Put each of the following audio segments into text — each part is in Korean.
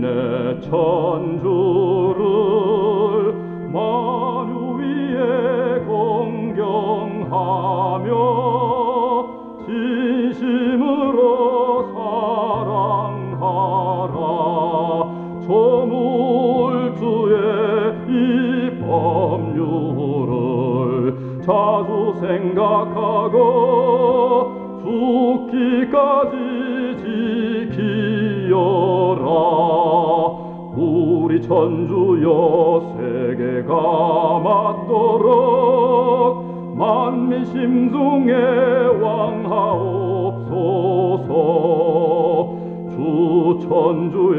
내 천주를 만유 위에 공경하며 진심으로 사랑하라. 조물주의 이 법률을 자주 생각하고 죽기까지 지키어라. 우리 천주여 세계가 맞도록 만민 심중에 왕하옵소서. 주 천주의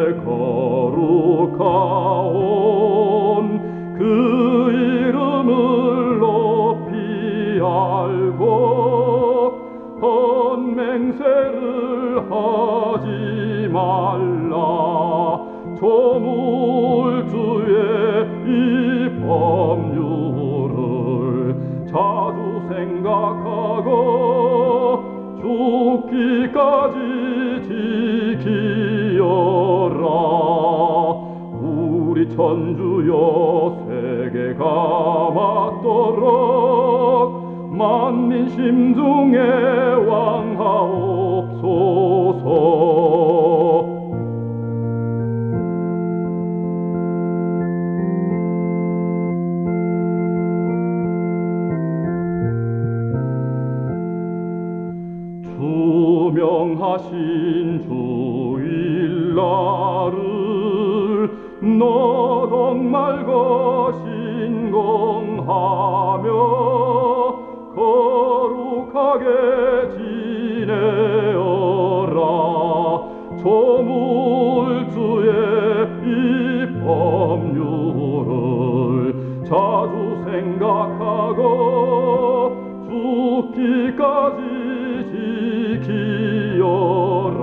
거룩하온 그 이름을 높이 알고 헌맹세를 하지 말라. 조물주의 이 법률을 자주 생각하고 죽기까지 지키어라. 우리 천주여 세계가 맞도록 만민 심중에 왕하옵소서. 투명하신 주일날을 너덕 말고 신공하며 거룩하게 지내어라. 조물주의 이 법률을 자주 생각하고 죽기까지 지키어라.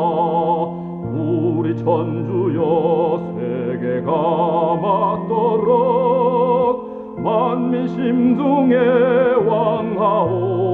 우리 천주여 세계가 맞도록 만민 심중에 왕하오